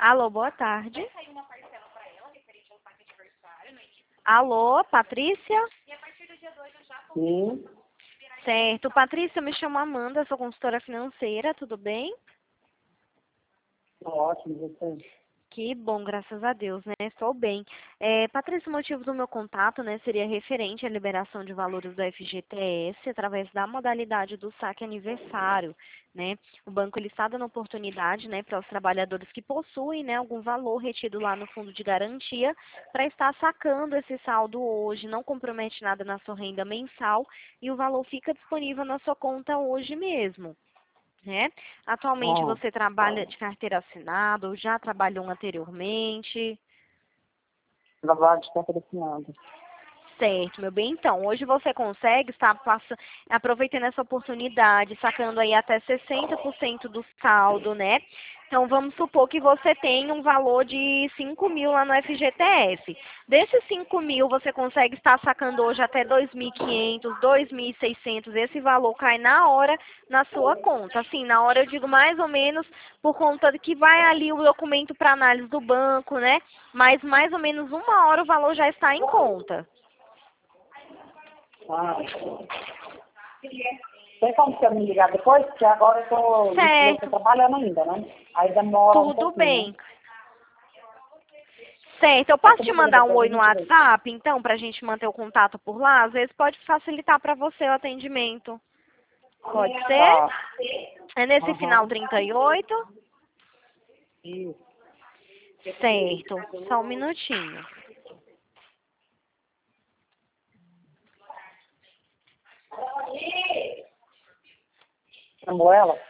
Alô, boa tarde. Alô, Patrícia? Sim, Certo. Patrícia, eu me chamo Amanda, sou consultora financeira, tudo bem? ótimo, você. Que bom, graças a Deus, né? Estou bem. Patrícia, o motivo do meu contato, né, seria referente à liberação de valores do FGTS através da modalidade do saque aniversário, né? O banco ele está dando oportunidade, né, para os trabalhadores que possuem, né, algum valor retido lá no fundo de garantia para estar sacando esse saldo hoje, não compromete nada na sua renda mensal e o valor fica disponível na sua conta hoje mesmo. Né? Atualmente Ah, você trabalha de carteira assinada ou já trabalhou anteriormente? trabalho de carteira assinada. Certo, meu bem. Então, hoje você consegue estar aproveitando essa oportunidade, sacando aí até 60% do saldo, né? Então, vamos supor que você tem um valor de 5.000 lá no FGTS. Desses 5.000, você consegue estar sacando hoje até 2.500, 2.600. Esse valor cai na hora na sua conta. Assim, na hora eu digo mais ou menos por conta de que vai ali o documento para análise do banco, né? Mas mais ou menos 1 hora o valor já está em conta. Ah, tem como você me ligar depois? Porque agora eu tô Certo, trabalhando ainda, né? Aí demora um tudo pouquinho, bem. né? Certo, eu Aí posso você te me liga mandar um depois, a oi no gente vê. WhatsApp, então, pra gente manter o contato por lá? Às vezes pode facilitar para você o atendimento. Pode ser? Tá. É nesse final Aham. 38? Isso. Certo, só um minutinho. Chamou ela?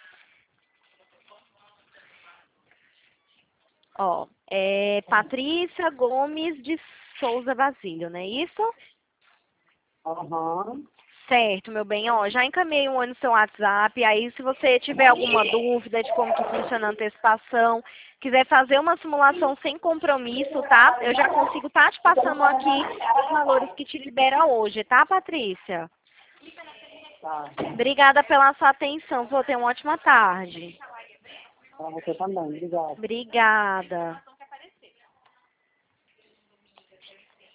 Ó, é Patrícia Gomes de Souza Basílio, não é isso? Aham. Certo, meu bem. Ó, já encaminhei um oi no seu WhatsApp. Aí, se você tiver alguma dúvida de como que funciona a antecipação, quiser fazer uma simulação sem compromisso, tá? Eu já consigo estar te passando aqui os valores que te libera hoje, tá, Patrícia? Tá. Obrigada pela sua atenção. Vou ter uma ótima tarde. Pra você também, obrigado. Obrigada.